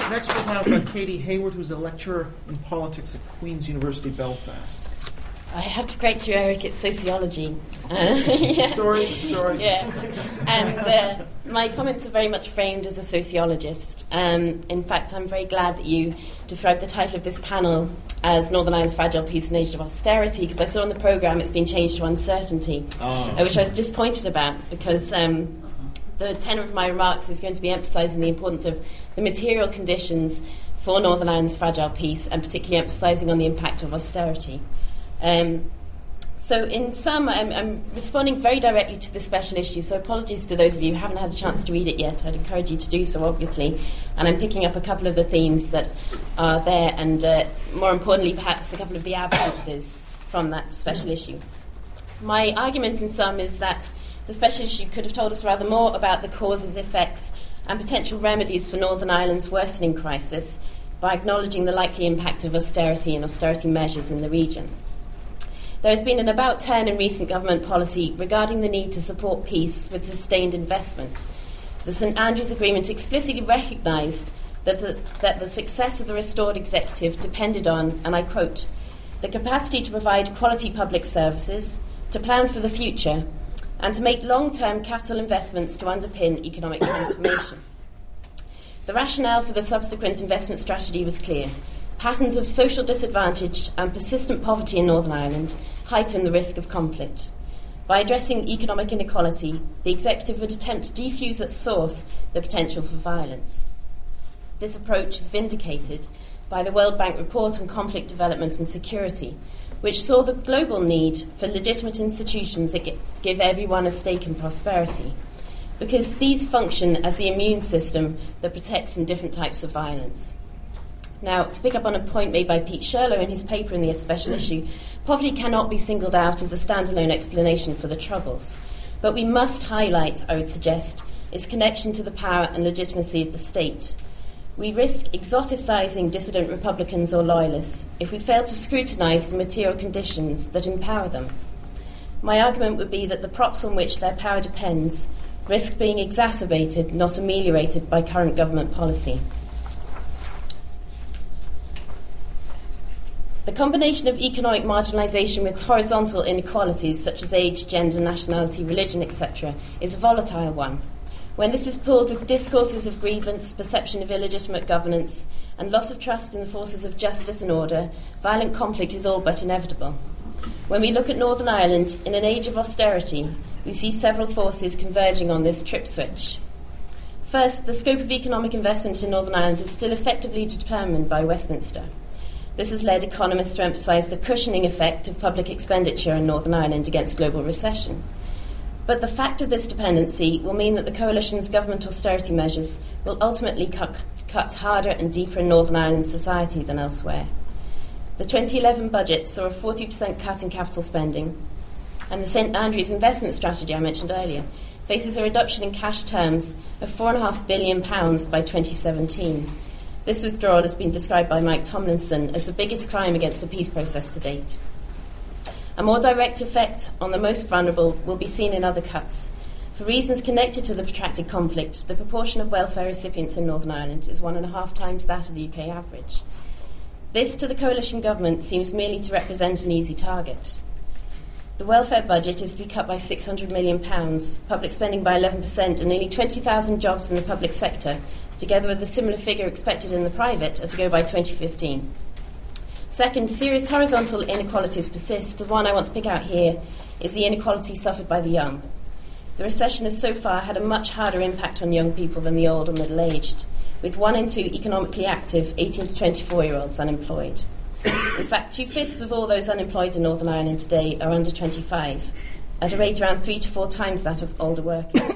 Next we'll have Katie Hayward, who's a lecturer in politics at Queen's University, Belfast. I have to correct you, Eric, it's sociology. Yeah. Sorry. Yeah. And my comments are very much framed as a sociologist. In fact, I'm very glad that you described the title of this panel as Northern Ireland's Fragile Peace in Age of Austerity, because I saw in the programme it's been changed to Uncertainty, which I was disappointed about, because the tenor of my remarks is going to be emphasising the importance of the material conditions for Northern Ireland's fragile peace, and particularly emphasising on the impact of austerity. So in sum, I'm responding very directly to the special issue, so apologies to those of you who haven't had a chance to read it yet. I'd encourage you to do so, obviously, and I'm picking up a couple of the themes that are there, and more importantly, perhaps a couple of the absences from that special issue. My argument in sum is that the special issue could have told us rather more about the causes, effects, and potential remedies for Northern Ireland's worsening crisis by acknowledging the likely impact of austerity and austerity measures in the region. There has been an about-turn in recent government policy regarding the need to support peace with sustained investment. The St Andrews Agreement explicitly recognised that the success of the restored executive depended on, and I quote, the capacity to provide quality public services, to plan for the future, and to make long-term capital investments to underpin economic transformation. The rationale for the subsequent investment strategy was clear. Patterns of social disadvantage and persistent poverty in Northern Ireland heighten the risk of conflict. By addressing economic inequality, the executive would attempt to defuse at source the potential for violence. This approach is vindicated by the World Bank report on conflict development and security, which saw the global need for legitimate institutions that give everyone a stake in prosperity, because these function as the immune system that protects from different types of violence. Now, to pick up on a point made by Pete Sherlow in his paper in the special issue, poverty cannot be singled out as a standalone explanation for the Troubles, but we must highlight, I would suggest, its connection to the power and legitimacy of the state. We risk exoticising dissident Republicans or Loyalists if we fail to scrutinise the material conditions that empower them. My argument would be that the props on which their power depends risk being exacerbated, not ameliorated, by current government policy. The combination of economic marginalisation with horizontal inequalities such as age, gender, nationality, religion, etc. is a volatile one. When this is pooled with discourses of grievance, perception of illegitimate governance, and loss of trust in the forces of justice and order, violent conflict is all but inevitable. When we look at Northern Ireland in an age of austerity, we see several forces converging on this trip switch. First, the scope of economic investment in Northern Ireland is still effectively determined by Westminster. This has led economists to emphasise the cushioning effect of public expenditure in Northern Ireland against global recession. But the fact of this dependency will mean that the Coalition's government austerity measures will ultimately cut harder and deeper in Northern Ireland society than elsewhere. The 2011 budget saw a 40% cut in capital spending, and the St Andrews investment strategy I mentioned earlier faces a reduction in cash terms of £4.5 billion by 2017. This withdrawal has been described by Mike Tomlinson as the biggest crime against the peace process to date. A more direct effect on the most vulnerable will be seen in other cuts. For reasons connected to the protracted conflict, the proportion of welfare recipients in Northern Ireland is 1.5 times that of the UK average. This, to the coalition government, seems merely to represent an easy target. The welfare budget is to be cut by £600 million, public spending by 11%, and nearly 20,000 jobs in the public sector, together with a similar figure expected in the private, are to go by 2015. Second, serious horizontal inequalities persist. The one I want to pick out here is the inequality suffered by the young. The recession has so far had a much harder impact on young people than the old or middle-aged, with 1 in 2 economically active 18 to 24-year-olds unemployed. In fact, 2/5 of all those unemployed in Northern Ireland today are under 25, at a rate around 3 to 4 times that of older workers.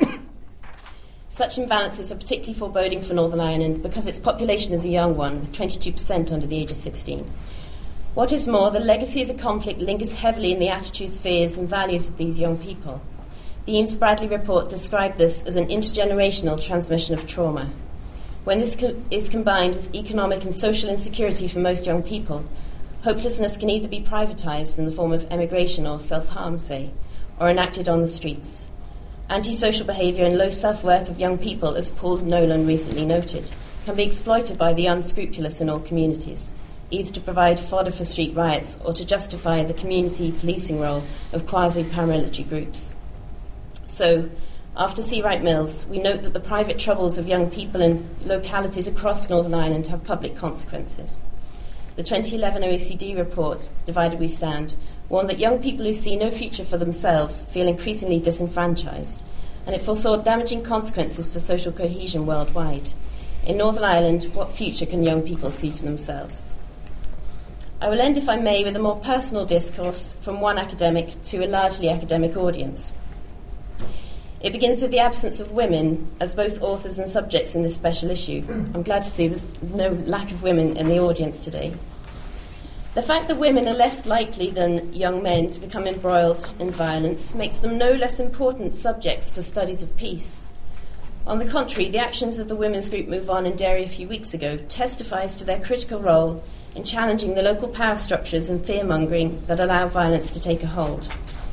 Such imbalances are particularly foreboding for Northern Ireland because its population is a young one, with 22% under the age of 16. What is more, the legacy of the conflict lingers heavily in the attitudes, fears and values of these young people. The Eames-Bradley report described this as an intergenerational transmission of trauma. When this is combined with economic and social insecurity for most young people, hopelessness can either be privatised in the form of emigration or self-harm, say, or enacted on the streets. Antisocial behaviour and low self-worth of young people, as Paul Nolan recently noted, can be exploited by the unscrupulous in all communities, either to provide fodder for street riots or to justify the community policing role of quasi-paramilitary groups. So, after Seawright Mills, we note that the private troubles of young people in localities across Northern Ireland have public consequences. The 2011 OECD report, Divided We Stand, warned that young people who see no future for themselves feel increasingly disenfranchised, and it foresaw damaging consequences for social cohesion worldwide. In Northern Ireland, what future can young people see for themselves? I will end, if I may, with a more personal discourse from one academic to a largely academic audience. It begins with the absence of women as both authors and subjects in this special issue. I'm glad to see there's no lack of women in the audience today. The fact that women are less likely than young men to become embroiled in violence makes them no less important subjects for studies of peace. On the contrary, the actions of the women's group Move On in Derry a few weeks ago testifies to their critical role in challenging the local power structures and fear-mongering that allow violence to take a hold.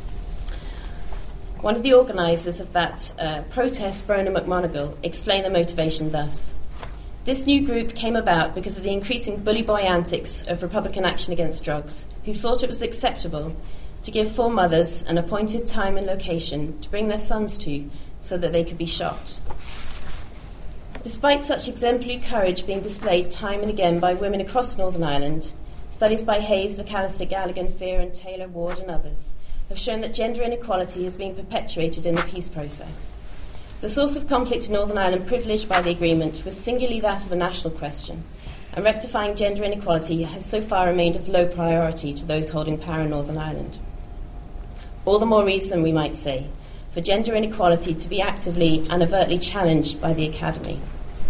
One of the organisers of that protest, Brona McMonigal, explained the motivation thus. This new group came about because of the increasing bully boy antics of Republican Action Against Drugs, who thought it was acceptable to give 4 mothers an appointed time and location to bring their sons to so that they could be shot. Despite such exemplary courage being displayed time and again by women across Northern Ireland, studies by Hayes, McAllister, Galligan, Fear and Taylor, Ward and others have shown that gender inequality is being perpetuated in the peace process. The source of conflict in Northern Ireland privileged by the agreement was singularly that of the national question, and rectifying gender inequality has so far remained of low priority to those holding power in Northern Ireland. All the more reason, we might say, for gender inequality to be actively and overtly challenged by the Academy.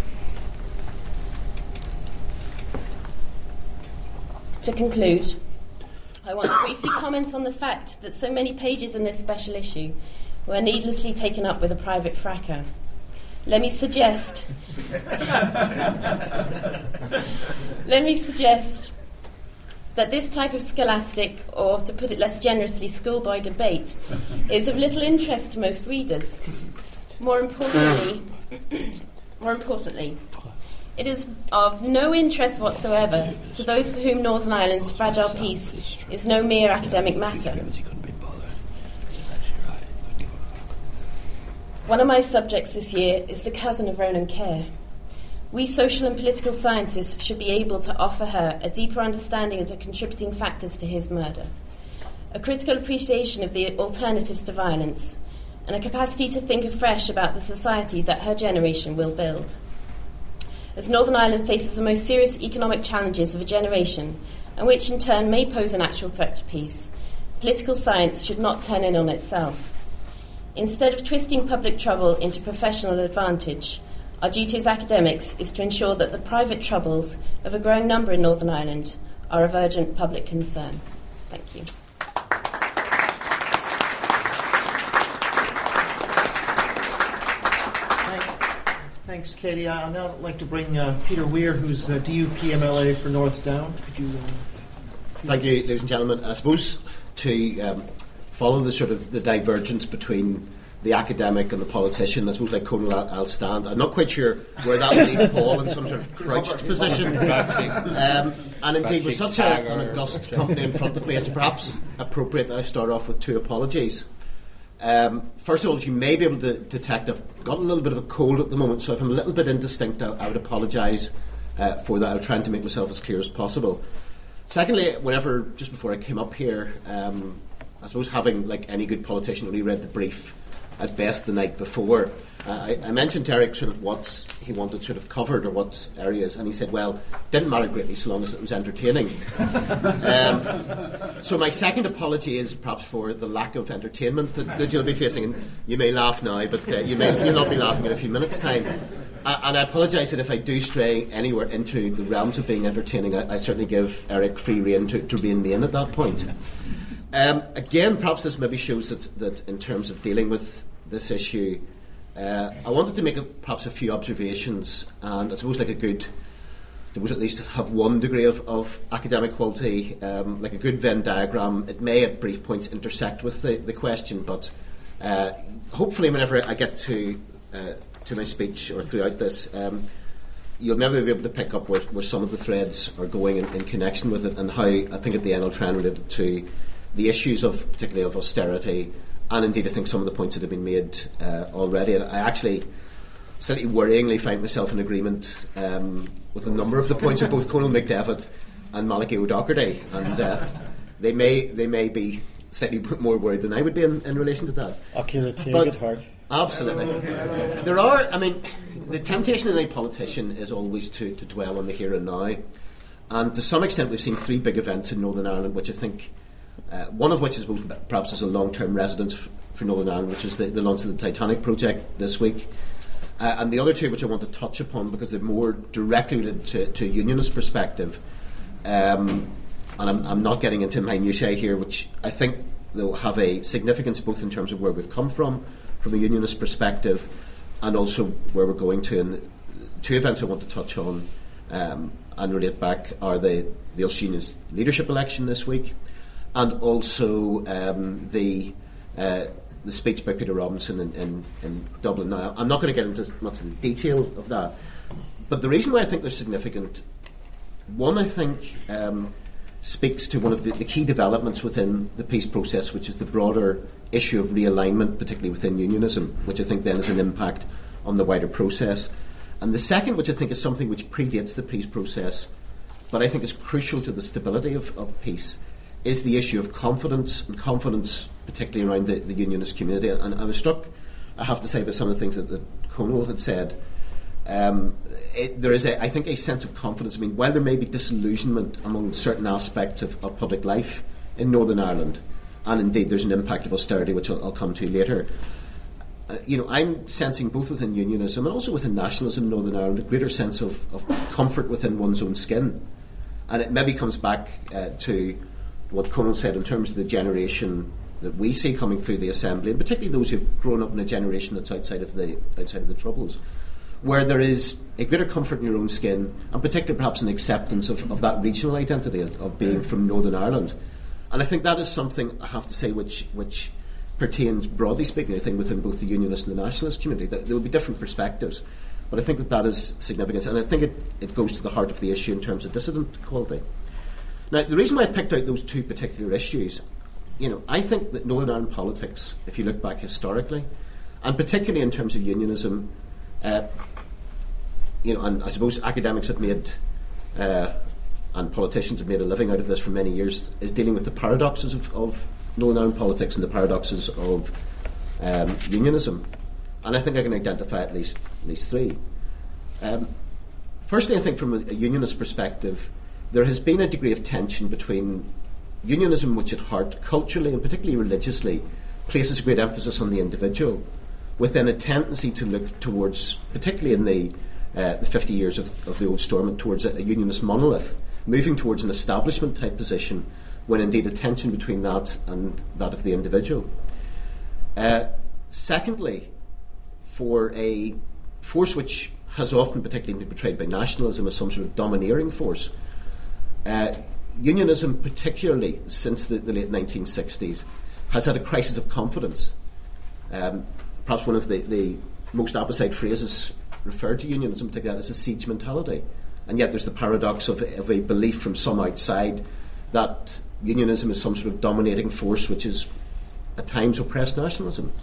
To conclude, I want to briefly comment on the fact that so many pages in this special issue were needlessly taken up with a private fracas. Let me suggest that this type of scholastic, or to put it less generously, schoolboy debate, is of little interest to most readers. More importantly, it is of no interest whatsoever to those for whom Northern Ireland's fragile peace is no mere academic matter. One of my subjects this year is the cousin of Ronan Kerr. We social and political scientists should be able to offer her a deeper understanding of the contributing factors to his murder, a critical appreciation of the alternatives to violence, and a capacity to think afresh about the society that her generation will build. As Northern Ireland faces the most serious economic challenges of a generation, and which in turn may pose an actual threat to peace, political science should not turn in on itself. Instead of twisting public trouble into professional advantage, our duty as academics is to ensure that the private troubles of a growing number in Northern Ireland are of urgent public concern. Thank you. Thanks, Katie. I'd now like to bring Peter Weir, who's DUP MLA for North Down. Could you? Thank you, ladies and gentlemen. I suppose to follow the sort of the divergence between the academic and the politician, I suppose like Conal, I'll stand. I'm not quite sure where that would leave Paul in some sort of crouched position. And indeed, with such an august company in front of me, it's perhaps appropriate that I start off with 2 apologies. First of all, as you may be able to detect, I've got a little bit of a cold at the moment, so if I'm a little bit indistinct, I would apologise for that. I'm trying to make myself as clear as possible. Secondly, just before I came up here, I suppose having, like any good politician, only read the brief at best the night before. I mentioned to Eric sort of what he wanted sort of covered or what areas, and he said, well, didn't matter greatly so long as it was entertaining. So my second apology is perhaps for the lack of entertainment that you'll be facing. And you may laugh now, but you'll not be laughing in a few minutes' time. And I apologise that if I do stray anywhere into the realms of being entertaining, I certainly give Eric free rein to rein me in at that point. Again, perhaps this maybe shows that in terms of dealing with this issue, I wanted to make perhaps a few observations, and I suppose like there was at least have one degree of academic quality, like a good Venn diagram. It may at brief points intersect with the question, but hopefully whenever I get to my speech or throughout this, you'll never be able to pick up where some of the threads are going in connection with it, and how I think at the end I'll try and relate it to the issues of particularly of austerity, and indeed I think some of the points that have been made already. And I actually slightly worryingly find myself in agreement with a number of the points of both Conal McDevitt and Malachy O'Doherty, and they may be slightly more worried than I would be in relation to that. You're taking it hard. Absolutely. There are, I mean, the temptation in any politician is always to dwell on the here and now. And to some extent, we've seen three big events in Northern Ireland, which I think, one of which is perhaps as a long-term resident for Northern Ireland, which is the launch of the Titanic project this week. And the other two, which I want to touch upon because they're more directly related to a unionist perspective. And I'm not getting into minutiae here, which I think they'll have a significance both in terms of where we've come from a unionist perspective, and also where we're going to. And two events I want to touch on and relate back are the Ulster Union's leadership election this week, and also the speech by Peter Robinson in Dublin. Now, I'm not going to get into much of the detail of that, but the reason why I think they're significant, one, I think, speaks to one of the key developments within the peace process, which is the broader issue of realignment, particularly within unionism, which I think then has an impact on the wider process. And the second, which I think is something which predates the peace process, but I think is crucial to the stability of peace, is the issue of confidence, and confidence particularly around the unionist community. And I was struck, I have to say, by some of the things that Conal had said. There is, I think, a sense of confidence. I mean, while there may be disillusionment among certain aspects of public life in Northern Ireland, and indeed there's an impact of austerity, which I'll come to later, I'm sensing both within unionism and also within nationalism in Northern Ireland a greater sense of comfort within one's own skin. And it maybe comes back to what Conal said in terms of the generation that we see coming through the Assembly, and particularly those who've grown up in a generation that's outside of the Troubles, where there is a greater comfort in your own skin, and particularly perhaps an acceptance of that regional identity of being from Northern Ireland. And I think that is something, I have to say, which pertains, broadly speaking, I think, within both the unionist and the nationalist community. There will be different perspectives, but I think that is significant, and I think it goes to the heart of the issue in terms of dissident equality. Now, the reason why I picked out those two particular issues, I think that Northern Ireland politics, if you look back historically, and particularly in terms of unionism, and I suppose academics have made and politicians have made a living out of this for many years, is dealing with the paradoxes of Northern Ireland politics and the paradoxes of unionism. And I think I can identify at least three. Firstly, I think from a unionist perspective, there has been a degree of tension between unionism, which at heart, culturally and particularly religiously, places a great emphasis on the individual, with then a tendency to look towards, particularly in the 50 years of the old Stormont, towards a unionist monolith, moving towards an establishment type position, when indeed a tension between that and that of the individual. Secondly, for a force which has often particularly been portrayed by nationalism as some sort of domineering force, unionism, particularly since the late 1960s, has had a crisis of confidence. Perhaps one of the most apposite phrases referred to unionism, particularly, as a siege mentality. And yet there's the paradox of a belief from some outside that unionism is some sort of dominating force which is at times oppressed nationalism.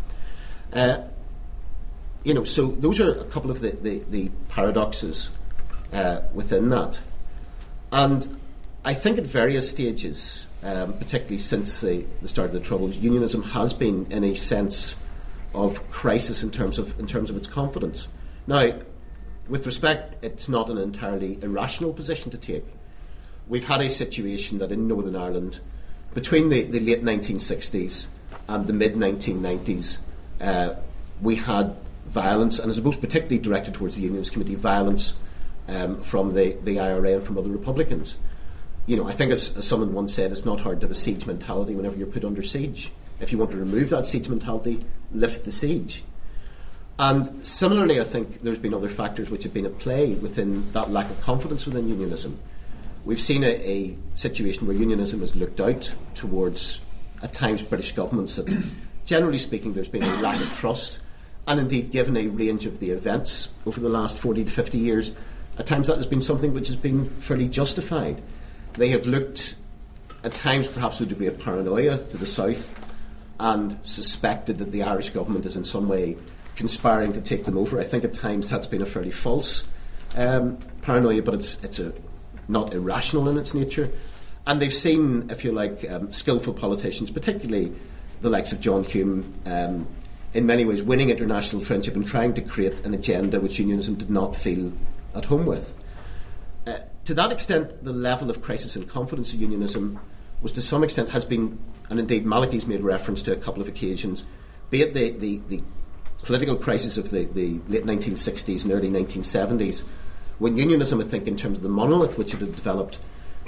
So those are a couple of the paradoxes within that. And I think at various stages, particularly since the start of the Troubles, unionism has been in a sense of crisis in terms of its confidence. Now, with respect, it's not an entirely irrational position to take. We've had a situation that in Northern Ireland, between the late 1960s and the mid-1990s, we had violence, and I suppose particularly directed towards the Unionist Committee, violence from the IRA and from other Republicans. I think as someone once said, it's not hard to have a siege mentality whenever you're put under siege. If you want to remove that siege mentality, lift the siege. And similarly, I think there's been other factors which have been at play within that lack of confidence within unionism. We've seen a situation where unionism has looked out towards, at times, British governments that, generally speaking, there's been a lack of trust. And indeed, given a range of the events over the last 40 to 50 years, at times that has been something which has been fairly justified. They have looked, at times perhaps with a degree of paranoia, to the south and suspected that the Irish government is in some way conspiring to take them over. I think at times that's been a fairly false paranoia, but it's not irrational in its nature. And they've seen, if you like, skillful politicians, particularly the likes of John Hume, in many ways winning international friendship and trying to create an agenda which unionism did not feel at home with. To that extent, the level of crisis and confidence in unionism was to some extent has been, and indeed Malachy's made reference to a couple of occasions, be it the political crisis of the late 1960s and early 1970s, when unionism, I think, in terms of the monolith which it had developed,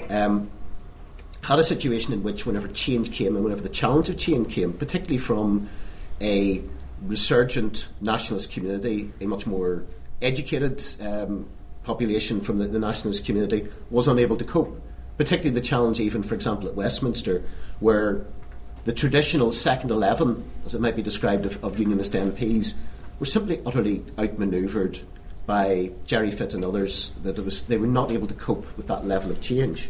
had a situation in which whenever change came and whenever the challenge of change came, particularly from a resurgent nationalist community, a much more educated population from the nationalist community, was unable to cope. Particularly the challenge even, for example, at Westminster, where the traditional second 11, as it might be described, of unionist MPs, were simply utterly outmanoeuvred by Jerry Fitt and others, that they were not able to cope with that level of change.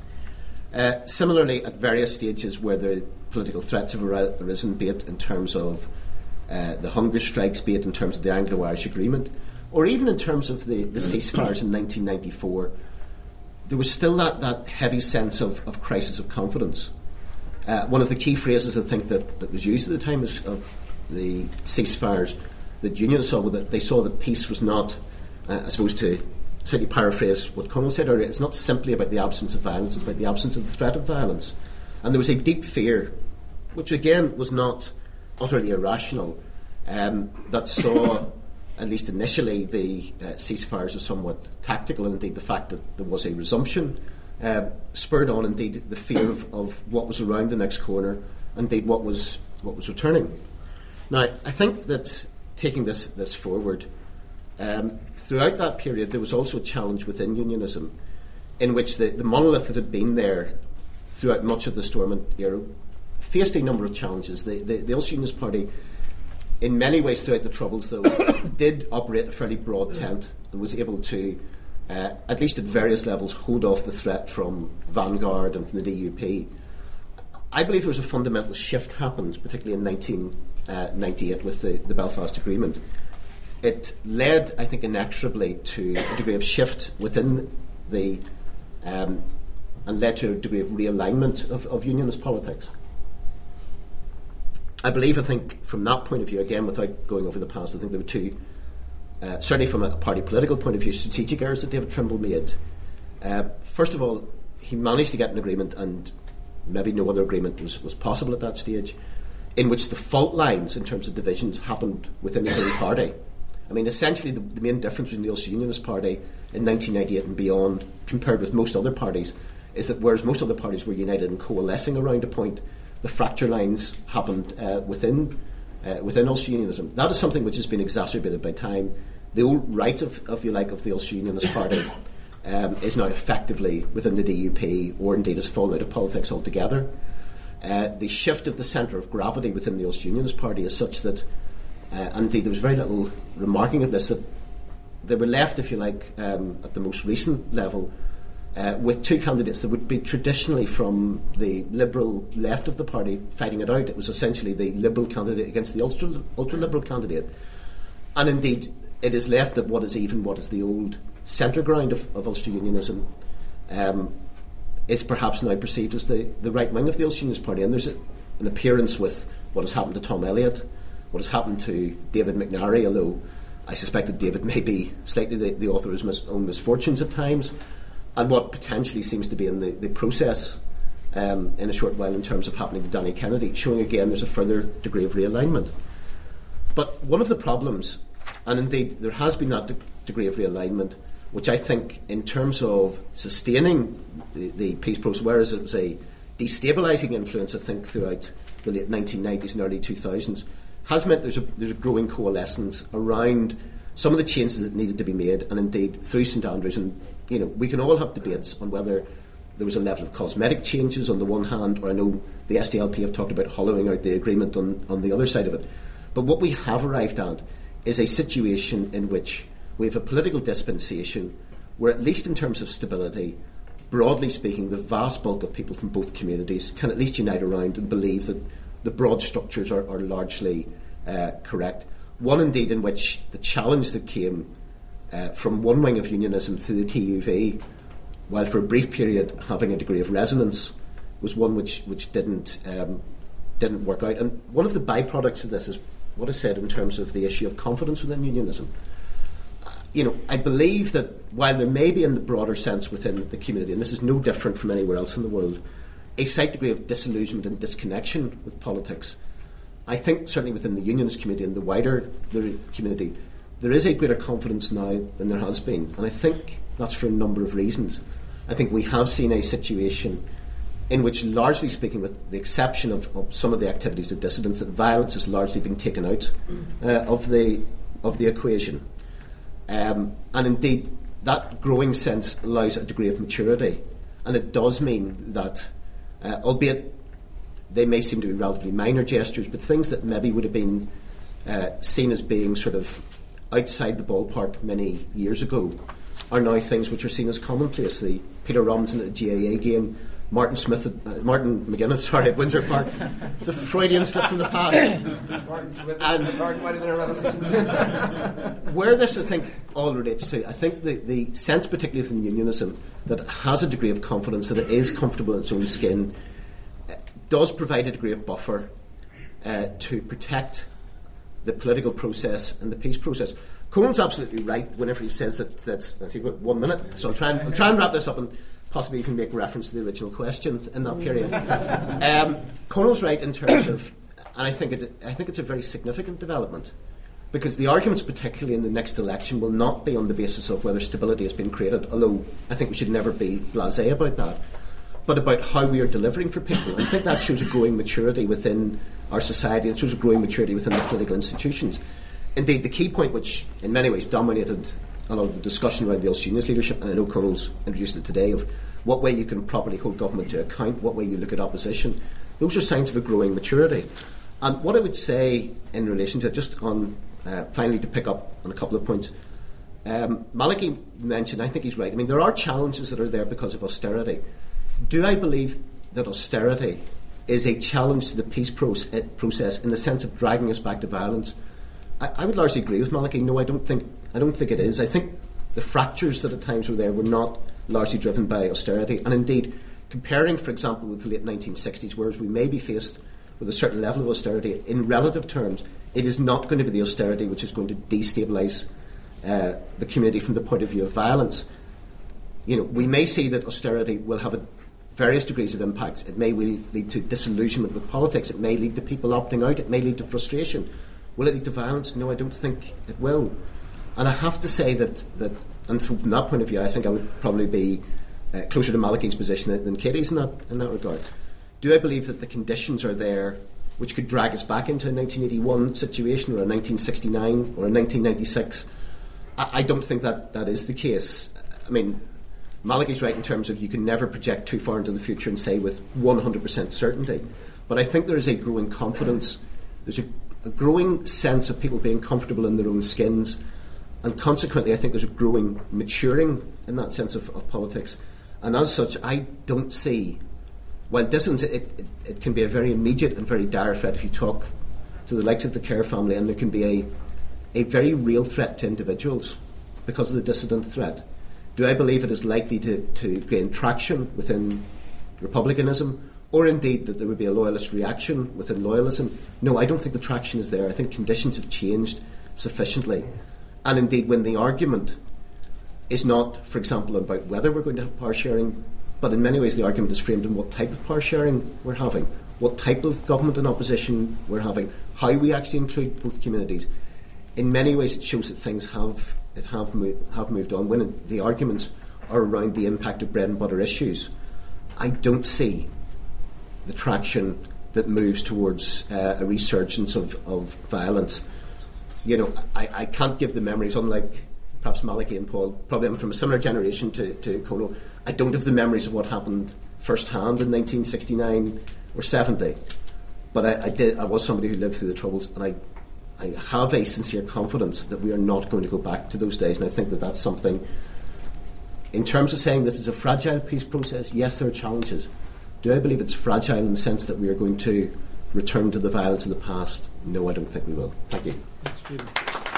Similarly, at various stages where the political threats have arisen, be it in terms of the hunger strikes, be it in terms of the Anglo-Irish Agreement, or even in terms of the ceasefires in 1994, there was still that heavy sense of crisis of confidence. One of the key phrases I think that was used at the time of the ceasefires that unions saw, that they saw that peace was not, I suppose to simply paraphrase what Conal said earlier, it's not simply about the absence of violence, it's about the absence of the threat of violence. And there was a deep fear, which again was not utterly irrational, that saw, at least initially, the ceasefires as somewhat tactical, and indeed the fact that there was a resumption spurred on indeed the fear of what was around the next corner, indeed what was returning. Now, I think that taking this forward, throughout that period there was also a challenge within unionism in which the monolith that had been there throughout much of the Stormont era faced a number of challenges. The Ulster Unionist Party, in many ways throughout the Troubles, though, did operate a fairly broad tent and was able to, at least at various levels, hold off the threat from Vanguard and from the DUP. I believe there was a fundamental shift happened, particularly in 1998 with the Belfast Agreement. It led, I think, inexorably to a degree of shift within the and led to a degree of realignment of unionist politics. I believe, I think, from that point of view, again, without going over the past, I think there were two, certainly from a party political point of view, strategic errors that David Trimble made. First of all, he managed to get an agreement, and maybe no other agreement was possible at that stage, in which the fault lines in terms of divisions happened within his own party. I mean, essentially, the main difference between the Ulster Unionist Party in 1998 and beyond, compared with most other parties, is that whereas most other parties were united and coalescing around a point, the fracture lines happened within Ulster Unionism. That is something which has been exacerbated by time. The old right, if you like, of the Ulster Unionist Party is now effectively within the DUP, or indeed has fallen out of politics altogether. The shift of the centre of gravity within the Ulster Unionist Party is such that, and indeed there was very little remarking of this, that they were left, if you like, at the most recent level, with two candidates that would be traditionally from the liberal left of the party fighting it out. It was essentially the liberal candidate against the ultra-liberal candidate. And indeed, it is left that what is the old centre ground of Ulster Unionism is perhaps now perceived as the right wing of the Ulster Unionist Party. And there's an appearance with what has happened to Tom Elliott, what has happened to David McNary, although I suspect that David may be slightly the author of his own misfortunes at times, and what potentially seems to be in the process in a short while in terms of happening to Danny Kennedy, showing again there's a further degree of realignment. But one of the problems, and indeed there has been that degree of realignment, which I think in terms of sustaining the peace process, whereas it was a destabilising influence, I think, throughout the late 1990s and early 2000s, has meant there's a growing coalescence around some of the changes that needed to be made, and indeed through St Andrews. And we can all have debates on whether there was a level of cosmetic changes on the one hand, or I know the SDLP have talked about hollowing out the agreement on the other side of it. But what we have arrived at is a situation in which we have a political dispensation where, at least in terms of stability, broadly speaking, the vast bulk of people from both communities can at least unite around and believe that the broad structures are largely correct. One, indeed, in which the challenge that came from one wing of unionism through the TUV, while for a brief period having a degree of resonance, was one which didn't work out. And one of the byproducts of this is what I said in terms of the issue of confidence within unionism. I believe that while there may be, in the broader sense within the community, and this is no different from anywhere else in the world, a slight degree of disillusionment and disconnection with politics, I think certainly within the unionist community and the wider community, there is a greater confidence now than there has been. And I think that's for a number of reasons. I think we have seen a situation in which, largely speaking, with the exception of some of the activities of dissidents, that violence has largely been taken out of the equation. And indeed, that growing sense allows a degree of maturity. And it does mean that, albeit they may seem to be relatively minor gestures, but things that maybe would have been seen as being sort of outside the ballpark many years ago are now things which are seen as commonplace. The Peter Robinson at the GAA game, Martin McGuinness, at Windsor Park. It's a Freudian slip from the past. Martin Smith might have been a revolution. Where this, I think, all relates to, I think the sense, particularly within unionism, that it has a degree of confidence, that it is comfortable in its own skin, does provide a degree of buffer to protect the political process and the peace process. Conan's absolutely right whenever he says that I've got 1 minute, so I'll try and wrap this up and possibly even make reference to the original question in that period. Conan's right in terms of, and I think it's a very significant development, because the arguments, particularly in the next election, will not be on the basis of whether stability has been created, although I think we should never be blasé about that, but about how we are delivering for people. I think that shows a growing maturity within our society, and shows a growing maturity within the political institutions. Indeed, the key point, which in many ways dominated a lot of the discussion around the Ulster Unionist leadership, and I know Colonel's introduced it today, of what way you can properly hold government to account, what way you look at opposition, those are signs of a growing maturity. And what I would say in relation to it, just on finally to pick up on a couple of points, Malachy mentioned, I think he's right, I mean, there are challenges that are there because of austerity. Do I believe that austerity is a challenge to the peace process in the sense of dragging us back to violence? I would largely agree with Malachy. No, I don't think it is. I think the fractures that at times were there were not largely driven by austerity. And indeed, comparing, for example, with the late 1960s, whereas we may be faced with a certain level of austerity, in relative terms, it is not going to be the austerity which is going to destabilise the community from the point of view of violence. We may see that austerity will have various degrees of impacts. It may lead to disillusionment with politics. It may lead to people opting out. It may lead to frustration. Will it lead to violence? No, I don't think it will. And I have to say that and from that point of view, I think I would probably be closer to Malachy's position than Katie's in that regard. Do I believe that the conditions are there which could drag us back into a 1981 situation or a 1969 or a 1996? I don't think that is the case. I mean, Malachy's right in terms of you can never project too far into the future and say with 100% certainty. But I think there is a growing confidence. There's a growing sense of people being comfortable in their own skins. And consequently, I think there's a growing maturing in that sense of politics. And as such, I don't see, while dissonance, it can be a very immediate and very dire threat if you talk to the likes of the Kerr family, and there can be a very real threat to individuals because of the dissident threat. Do I believe it is likely to gain traction within republicanism, or indeed that there would be a loyalist reaction within loyalism? No, I don't think the traction is there. I think conditions have changed sufficiently. And indeed, when the argument is not, for example, about whether we're going to have power sharing, but in many ways the argument is framed in what type of power sharing we're having, what type of government and opposition we're having, how we actually include both communities. In many ways, it shows that things have moved on. When the arguments are around the impact of bread and butter issues, I don't see the traction that moves towards a resurgence of violence. I can't give the memories, unlike perhaps Malachy and Paul. Probably I'm from a similar generation to Conal. I don't have the memories of what happened firsthand in 1969 or 70. But I was somebody who lived through the Troubles, and I have a sincere confidence that we are not going to go back to those days, and I think that that's something in terms of saying this is a fragile peace process, yes, there are challenges. Do I believe it's fragile in the sense that we are going to return to the violence of the past? No, I don't think we will. Thank you. Thanks, Peter.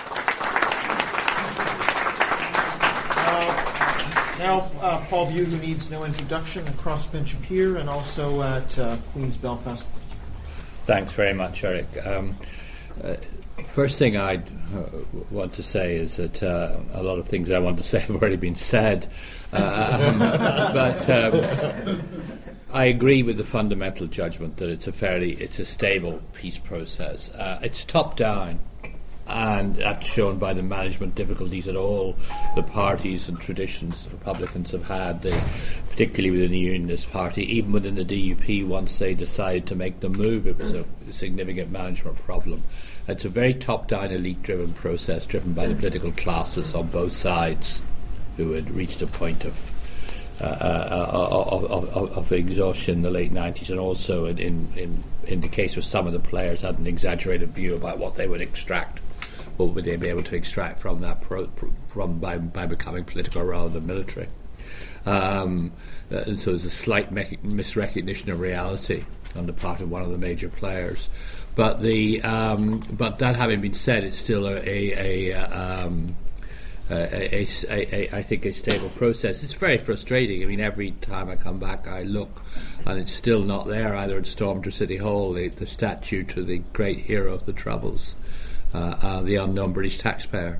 Now, Paul Bew, who needs no introduction, a crossbench peer and also at Queen's Belfast. Thanks very much, Eric. First thing I'd want to say is that a lot of things I want to say have already been said. But I agree with the fundamental judgment that it's a stable peace process. It's top-down, and that's shown by the management difficulties that all the parties and traditions the Republicans have had, particularly within the Unionist Party, even within the DUP. Once they decided to make the move, it was a significant management problem. It's a very top-down, elite-driven process driven by the political classes on both sides who had reached a point of exhaustion in the late 90s, and also in the case of some of the players had an exaggerated view about what they would extract. What would they be able to extract from that by becoming political rather than military? And so there's a slight misrecognition of reality on the part of one of the major players. But that having been said, it's still I think a stable process. It's very frustrating. I mean, every time I come back, I look, and it's still not there either at Stormont or City Hall. The statue to the great hero of the Troubles, the unknown British taxpayer.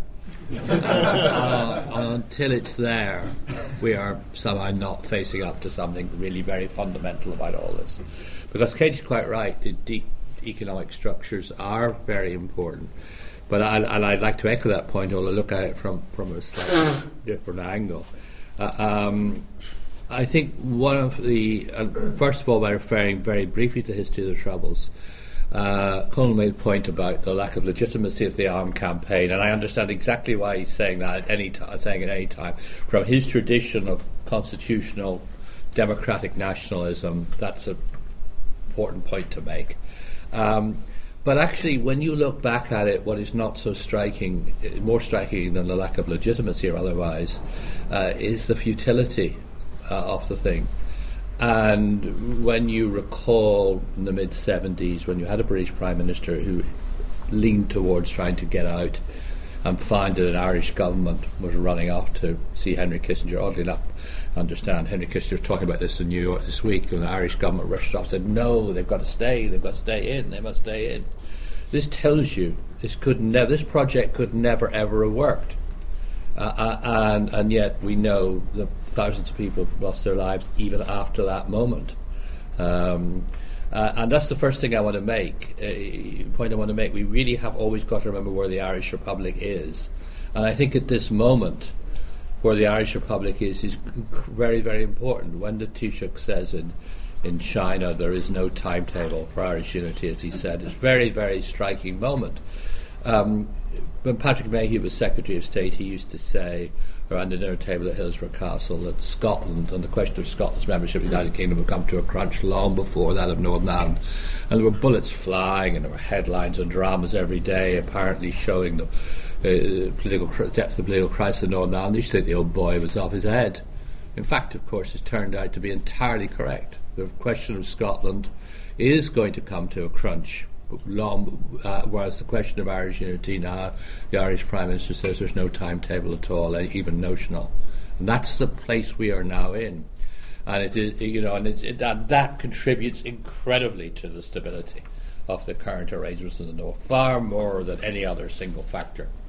Until it's there, we are somehow not facing up to something really very fundamental about all this. Because Katie's quite right. The deep economic structures are very important. But I'd like to echo that point, although look at it from a slightly different angle. I think one of the first of all, by referring very briefly to the history of the Troubles, Colin made a point about the lack of legitimacy of the armed campaign, and I understand exactly why he's saying that at any time. From his tradition of constitutional democratic nationalism, that's an important point to make. But actually, when you look back at it, what is not so striking, more striking than the lack of legitimacy or otherwise, is the futility of the thing. And when you recall in the mid-70s, when you had a British Prime Minister who leaned towards trying to get out and found that an Irish government was running off to see Henry Kissinger, oddly enough, understand Henry Kissinger was talking about this in New York this week, and the Irish government rushed off and said, no, they've got to stay in, they must stay in. This tells you this project could never ever have worked, and yet we know that thousands of people lost their lives even after that moment, and that's the first thing I want to make. Point I want to make. We really have always got to remember where the Irish Republic is, and I think at this moment, where the Irish Republic is very, very important. When the Taoiseach says in China there is no timetable for Irish unity, as he said, it's a very, very striking moment. When Patrick Mayhew was Secretary of State, he used to say around the dinner table at Hillsborough Castle that Scotland, and the question of Scotland's membership of the United Kingdom, would come to a crunch long before that of Northern Ireland. And there were bullets flying, and there were headlines and dramas every day apparently showing the political depth of the political crisis in Northern Ireland. You should think the old boy was off his head. In fact, of course, it's turned out to be entirely correct. The question of Scotland is going to come to a crunch whereas the question of Irish unity now, the Irish Prime Minister says there's no timetable at all, even notional. And that's the place we are now in. And it is, that contributes incredibly to the stability of the current arrangements in the North, far more than any other single factor.